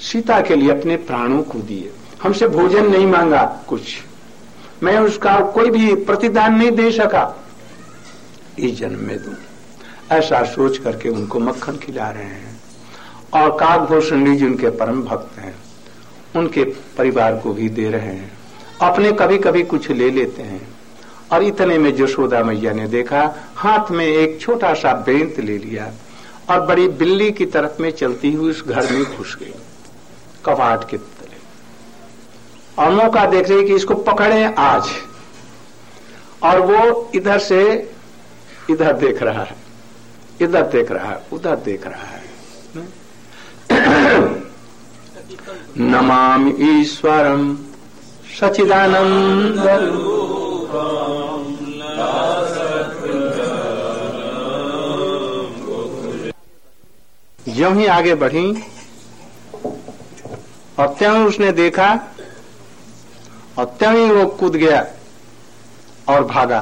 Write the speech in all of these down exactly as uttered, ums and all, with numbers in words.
सीता के लिए अपने प्राणों को दिए, हमसे भोजन नहीं मांगा, कुछ मैं उसका कोई भी प्रतिदान नहीं दे सका, इस जन्म में दूं, ऐसा सोच करके उनको मक्खन खिला रहे हैं। और काकभूषण जी जिनके परम भक्त हैं उनके परिवार को भी दे रहे हैं, अपने कभी कभी कुछ ले लेते हैं। और इतने में यशोदा मैया ने देखा, हाथ में एक छोटा सा बेंत ले लिया और बड़ी बिल्ली की तरफ में चलती हुई उस घर में घुस गई, कपाट के तले, और मौका देख रही कि इसको पकड़े आज। और वो इधर से इधर देख रहा है, इधर देख रहा है, उधर देख रहा है। नमामि ईश्वरम सच्चिदानंद ज्यों ही आगे बढ़ी और त्यों उसने देखा और त्यों ही वो कूद गया और भागा।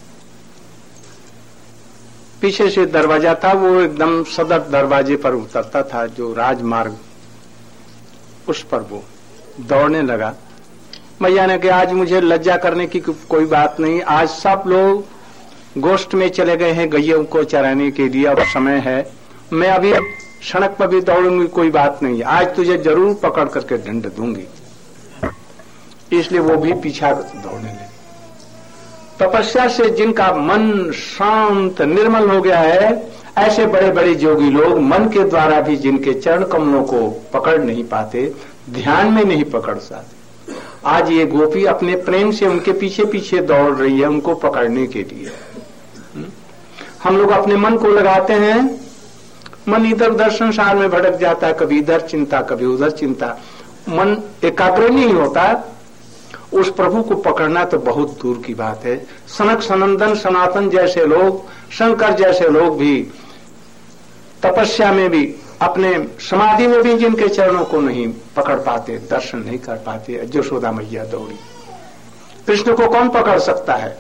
पीछे से दरवाजा था, वो एकदम सदर दरवाजे पर उतरता था, जो राजमार्ग, उस पर वो दौड़ने लगा। मैया ने कहा आज मुझे लज्जा करने की कोई बात नहीं, आज सब लोग गोष्ठ में चले गए हैं गैयों को चराने के लिए, अब समय है, मैं अभी सड़क पर भी दौड़ूंगी, कोई बात नहीं, आज तुझे जरूर पकड़ करके दंड दूंगी। इसलिए वो भी पीछा दौड़ने लगे। तपस्या से जिनका मन शांत निर्मल हो गया है, ऐसे बड़े बड़े योगी लोग मन के द्वारा भी जिनके चरण कमलों को पकड़ नहीं पाते, ध्यान में नहीं पकड़ सकते, आज ये गोपी अपने प्रेम से उनके पीछे पीछे दौड़ रही है उनको पकड़ने के लिए। हम लोग अपने मन को लगाते हैं, मन इधर उधर संसार में भटक जाता है, कभी इधर चिंता कभी उधर चिंता, मन एकाग्र नहीं होता। उस प्रभु को पकड़ना तो बहुत दूर की बात है। सनक सनंदन सनातन जैसे लोग, शंकर जैसे लोग भी तपस्या में भी, अपने समाधि में भी जिनके चरणों को नहीं पकड़ पाते, दर्शन नहीं कर पाते, यशोदा मैया दौड़ी। कृष्ण को कौन पकड़ सकता है?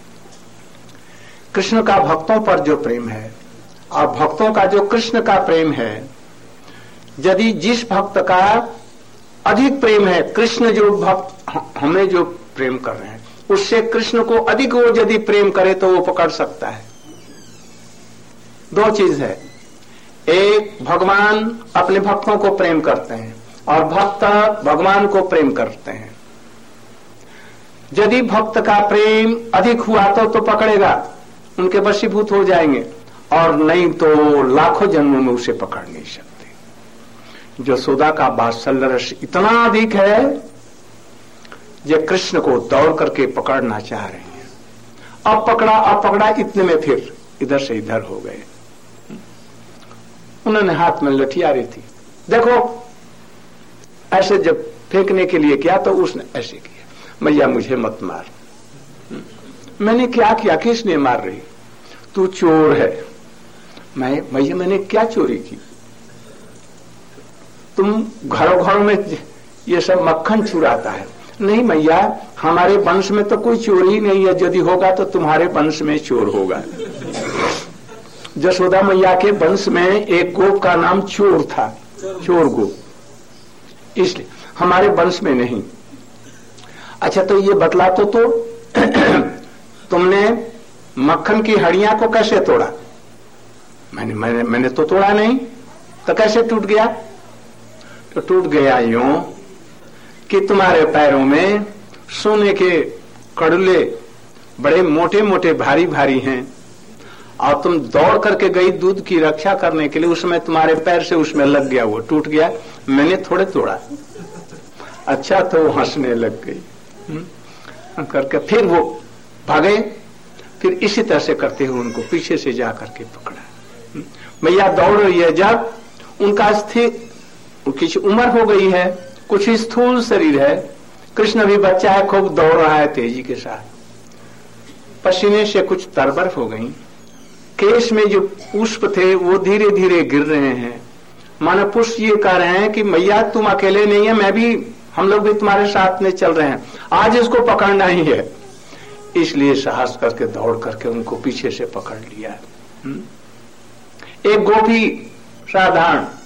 कृष्ण का भक्तों पर जो प्रेम है और भक्तों का जो कृष्ण का प्रेम है, यदि जिस भक्त का अधिक प्रेम है, कृष्ण जो भक्त हमें जो प्रेम कर रहे हैं उससे कृष्ण को अधिक वो यदि प्रेम करे तो वो पकड़ सकता है। दो चीज है, एक भगवान अपने भक्तों को प्रेम करते हैं और भक्त भगवान को प्रेम करते हैं। यदि भक्त का प्रेम अधिक हुआ तो तो पकड़ेगा, उनके वशीभूत हो जाएंगे, और नहीं तो लाखों जन्मों में उसे पकड़ नहीं सकते। यशोदा का वात्सल्य रस इतना अधिक है, ये कृष्ण को दौड़ करके पकड़ना चाह रही है। अब पकड़ा अब पकड़ा, इतने में फिर इधर से इधर हो गए। उन्होंने हाथ में लठियारी थी, देखो ऐसे जब फेंकने के लिए किया तो उसने ऐसे किया, मैया मुझे मत मार। मैंने क्या किया? किसने मार रही? तू चोर है। मैं मैया मैंने क्या चोरी की? तुम घरों घरों में ये सब मक्खन चुराता है। नहीं मैया, हमारे वंश में तो कोई चोरी ही नहीं है, यदि होगा तो तुम्हारे वंश में चोर होगा। यशोदा मैया के वंश में एक गोप का नाम चोर था, चोर गोप, इसलिए हमारे वंश में नहीं। अच्छा तो ये बतला तो, तो तुमने मक्खन की हड्डियां को कैसे तोड़ा? मैंने मैंने मैंने तो तोड़ा नहीं, तो कैसे टूट गया? तो टूट गया यूं कि तुम्हारे पैरों में सोने के कड़ुले बड़े मोटे मोटे भारी भारी हैं, और तुम दौड़ करके गई दूध की रक्षा करने के लिए, उसमें तुम्हारे पैर से उसमें लग गया, वो टूट गया, मैंने थोड़े तोड़ा। अच्छा तो हंसने लग गई करके फिर वो भागे। फिर इसी तरह से करते हुए उनको पीछे से जा करके पकड़ा। मैया दौड़ रही है, जब उनका स्थिर कुछ उम्र हो गई है, कुछ स्थूल शरीर है, कृष्ण भी बच्चा है, खूब दौड़ रहा है तेजी के साथ, पसीने से कुछ तरबर हो गई, केश में जो पुष्प थे वो धीरे धीरे गिर रहे हैं। मानो पुष्प ये कह रहे हैं कि मैया तुम अकेले नहीं है, मैं भी, हम लोग भी तुम्हारे साथ में चल रहे हैं, आज इसको पकड़ना ही है। इसलिए साहस करके दौड़ करके उनको पीछे से पकड़ लिया। एक गोपी साधारण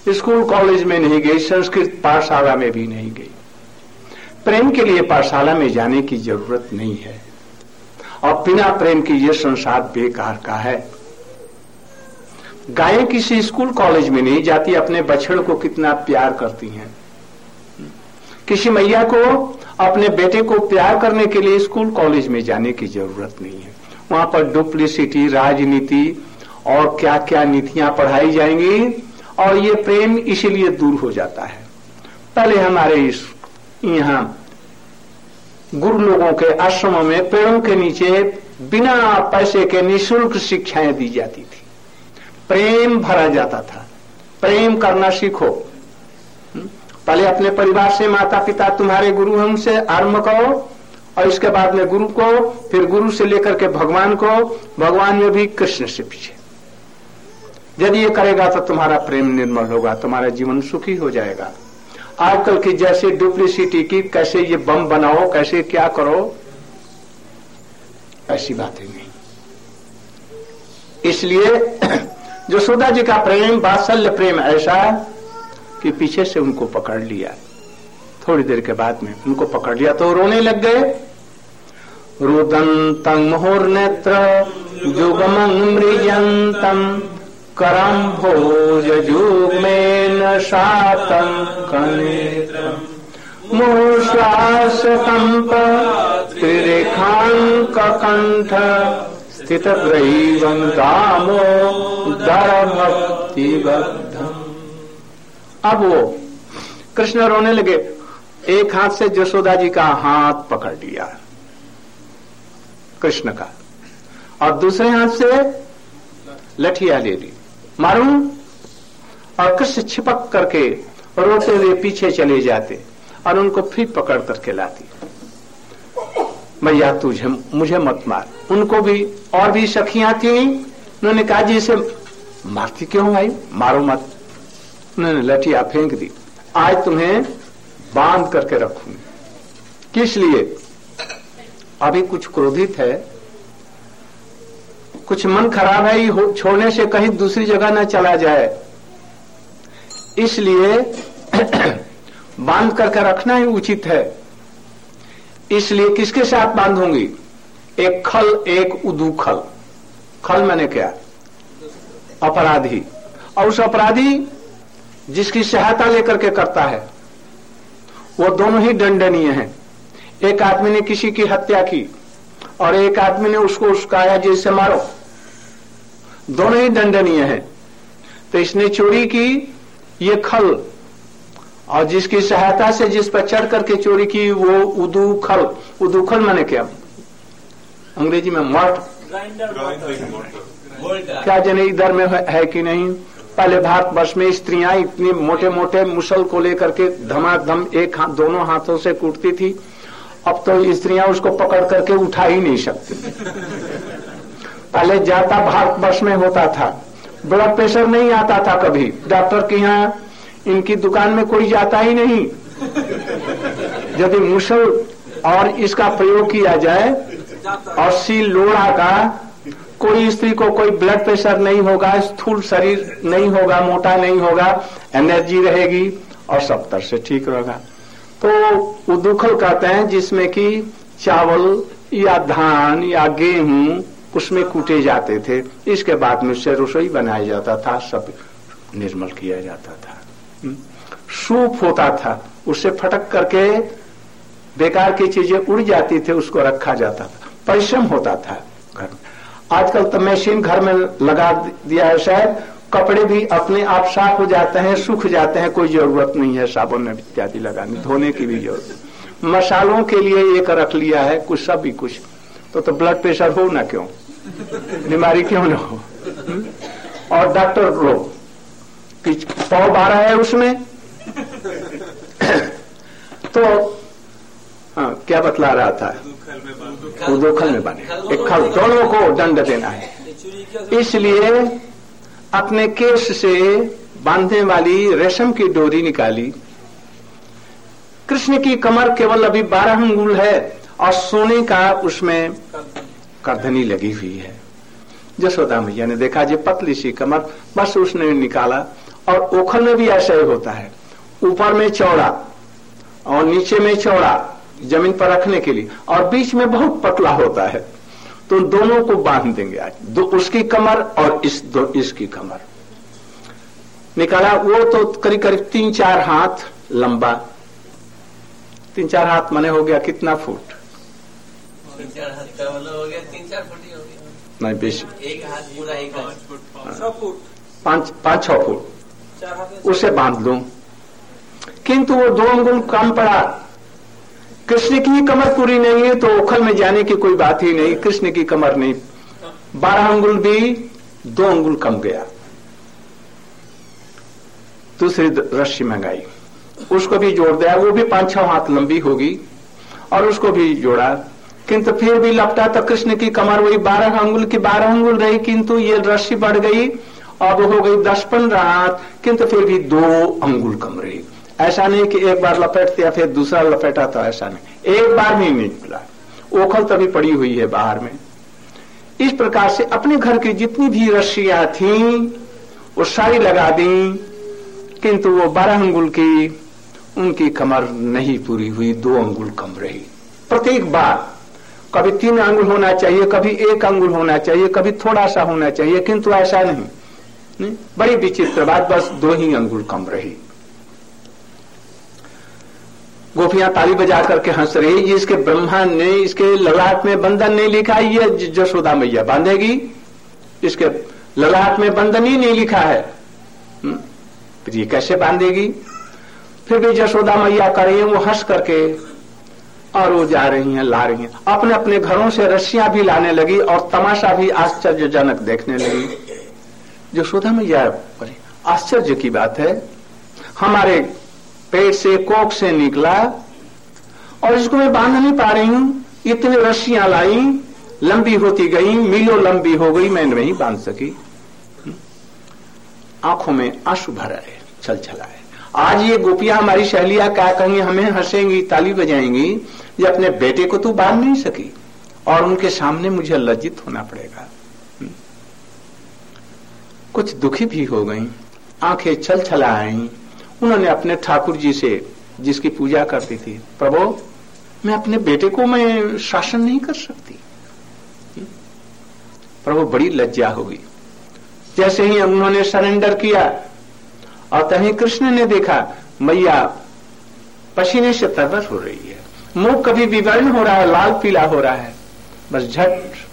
स्कूल कॉलेज में नहीं गई, संस्कृत पाठशाला में भी नहीं गई। प्रेम के लिए पाठशाला में जाने की जरूरत नहीं है, और बिना प्रेम की यह संसार बेकार का है। गायें किसी स्कूल कॉलेज में नहीं जाती, अपने बछड़ को कितना प्यार करती हैं। किसी मैया को अपने बेटे को प्यार करने के लिए स्कूल कॉलेज में जाने की जरूरत नहीं है। वहां पर डुप्लिसिटी, राजनीति और क्या क्या नीतियां पढ़ाई जाएंगी, और ये प्रेम इसीलिए दूर हो जाता है। पहले हमारे इस यहाँ गुरु लोगों के आश्रमों में पेड़ों के नीचे बिना पैसे के निःशुल्क शिक्षाएं दी जाती थी, प्रेम भरा जाता था। प्रेम करना सीखो। पहले अपने परिवार से, माता पिता तुम्हारे गुरु, हमसे आरंभ करो, और इसके बाद में गुरु को, फिर गुरु से लेकर के भगवान को, भगवान में भी कृष्ण से पीछे। यदि ये करेगा तो तुम्हारा प्रेम निर्मल होगा, तुम्हारा जीवन सुखी हो जाएगा। आजकल की जैसे डुप्लिसिटी की, कैसे ये बम बनाओ, कैसे क्या करो, ऐसी बातें नहीं। इसलिए यशोदा जी का प्रेम, वात्सल्य प्रेम ऐसा कि पीछे से उनको पकड़ लिया। थोड़ी देर के बाद में उनको पकड़ लिया तो रोने लग गए। रुदंतं मुहुर्नेत्र जुगमं मृजंतम करम भोज जुग्मेन शातं कनेत्रम मुश्वास कंप त्रिरेखांक कंठ स्थित ग्रीवं दामो दरभक्ति बद्धम। अब वो कृष्ण रोने लगे। एक हाथ से यशोदा जी का हाथ पकड़ लिया कृष्ण का, और दूसरे हाथ से लठिया ले ली, मारूं। और कृष्ण छिपक करके रोते हुए पीछे चले जाते और उनको फिर पकड़ करके लाती। भैया तुझे मुझे मत मार। उनको भी और भी सखियां थी, उन्होंने कहा जी इसे मारती क्यों भाई, मारो मत। उन्होंने लठिया फेंक दी। आज तुम्हें बांध करके रखूंगी। किस लिए? अभी कुछ क्रोधित है, कुछ मन खराब है, छोड़ने से कहीं दूसरी जगह न चला जाए, इसलिए बांध करके रखना ही उचित है। इसलिए किसके साथ बांधूंगी? एक खल, एक उदूखल। खल मैंने क्या? अपराधी। और उस अपराधी जिसकी सहायता लेकर के करता है, वो दोनों ही दंडनीय हैं। एक आदमी ने किसी की हत्या की और एक आदमी ने उसको उसकाया जैसे मारो, दोनों ही दंडनीय हैं। तो इसने चोरी की, ये खल, और जिसकी सहायता से जिस पर चढ़ करके चोरी की वो उदूखल। उदूखल माने क्या? अंग्रेजी में मर्ट। क्या जने इधर में है, है कि नहीं? पहले भारतवर्ष में स्त्रियां इतने मोटे मोटे मुसल को लेकर के धमाधम एक हाथ दोनों हाथों से कूटती थी। अब तो स्त्रियां उसको पकड़ करके उठा ही नहीं सकती। पहले जाता भारतवर्ष में होता था, ब्लड प्रेशर नहीं आता था कभी। डॉक्टर के यहाँ इनकी दुकान में कोई जाता ही नहीं। यदि मुसल और इसका प्रयोग किया जाए और सील लोढ़ा का, कोई स्त्री को कोई ब्लड प्रेशर नहीं होगा, स्थूल शरीर नहीं होगा, मोटा नहीं होगा, एनर्जी रहेगी और सब तरह से ठीक रहेगा। तो उदूखल कहते हैं जिसमें कि चावल या धान या गेहूं उसमें कूटे जाते थे, इसके बाद में उससे रसोई बनाया जाता था, सब निर्मल किया जाता था। सूप होता था, उससे फटक करके बेकार की चीजें उड़ जाती थी, उसको रखा जाता था। परिश्रम होता था घर में। आजकल तो मशीन घर में लगा दिया है, शायद कपड़े भी अपने आप साफ हो जाते हैं, सूख जाते हैं, कोई जरूरत नहीं है साबुन इत्यादि लगाने, धोने की भी जरूरत। मसालों के लिए एक रख लिया है, कुछ सब भी कुछ। तो तो ब्लड प्रेशर हो ना क्यों, बीमारी क्यों ना हो। और डॉक्टर लोग पाव बारह है उसमें। तो हाँ, क्या बतला रहा था? उदूखल में बने एक खल, दोनों को दंड देना है। इसलिए अपने केश से बांधने वाली रेशम की डोरी निकाली। कृष्ण की कमर केवल अभी बारह अंगुल है और सोने का उसमें करधनी लगी हुई है। यशोदा मैया ने देखा जी पतली सी कमर, बस उसने निकाला और ओखल में भी ऐसा ही होता है, ऊपर में चौड़ा और नीचे में चौड़ा जमीन पर रखने के लिए, और बीच में बहुत पतला होता है। तो दोनों को बांध देंगे आज, दो उसकी कमर और इस दो इसकी कमर निकाला। वो तो करीब करीब तीन चार हाथ लंबा, तीन चार हाथ माने हो गया कितना फुट? तीन चार हाथ का मतलब हो गया तीन चार फुट ही हो गया, नहीं बेशी, एक हाथ पूरा एक हाथ पांच पांच छह फुट उसे बांध लूं। किंतु वो दो अंगुल कम पड़ा। कृष्ण की कमर पूरी नहीं है तो ओखल में जाने की कोई बात ही नहीं, कृष्ण की कमर नहीं, बारह अंगुल भी दो अंगुल कम गया। दूसरी रस्सी मंगाई, उसको भी जोड़ दिया, वो भी पांच छह हाथ लंबी होगी और उसको भी जोड़ा, किंतु फिर भी लपटा तो कृष्ण की कमर वही बारह अंगुल की बारह अंगुल रही, किंतु ये रस्सी बढ़ गई और हो गई दस पंद्रह हाथ, किंतु फिर भी दो अंगुल कम रही। ऐसा नहीं कि एक बार लपेट दिया फिर दूसरा लपेटा, तो ऐसा नहीं, एक बार भी नहीं निकला, ओखल तभी पड़ी हुई है बाहर में। इस प्रकार से अपने घर की जितनी भी रस्सियां थीं वो सारी लगा दी, किंतु वो बारह अंगुल की उनकी कमर नहीं पूरी हुई, दो अंगुल कम रही। प्रत्येक बार कभी तीन अंगुल होना चाहिए, कभी एक अंगुल होना चाहिए, कभी थोड़ा सा होना चाहिए, किंतु ऐसा नहीं, नहीं? बड़ी विचित्र बात, बस दो ही अंगुल कम रही। गोपियां ताली बजा करके हंस रही, जिसके ब्रह्मा ने इसके ललाट में बंधन नहीं लिखा, ये जशोदा मैया बांधेगी, इसके ललाट में बंधन ही नहीं लिखा है, ये कैसे बांधेगी? फिर भी जशोदा मैया कर रही है, वो हंस करके और वो जा रही हैं, ला रही हैं, अपने अपने घरों से रस्सियां भी लाने लगी और तमाशा भी आश्चर्यजनक देखने लगी। जशोदा मैया बोली, आश्चर्य की बात है, हमारे पेट से कोख से निकला और इसको मैं बांध नहीं पा रही हूं, इतनी रस्सियां लाई, लंबी होती गई, मीलों लंबी हो गई, मैं नहीं बांध सकी। आंखों में आंसू भर आए, छल छलाए। आज ये गोपियां हमारी सहेलियां क्या कहेंगी, हमें हंसेंगी, ताली बजाएंगी, ये अपने बेटे को तू बांध नहीं सकी और उनके सामने मुझे लज्जित होना पड़ेगा। कुछ दुखी भी हो गई, आंखें छल छला आई। उन्होंने अपने ठाकुर जी से, जिसकी पूजा करती थी, प्रभु मैं अपने बेटे को मैं शासन नहीं कर सकती। प्रभु बड़ी लज्जा होगी। जैसे ही उन्होंने सरेंडर किया और तभी कृष्ण ने देखा मैया पसीने से तरबतर हो रही है, मुंह कभी विवर्ण हो रहा है, लाल पीला हो रहा है, बस झट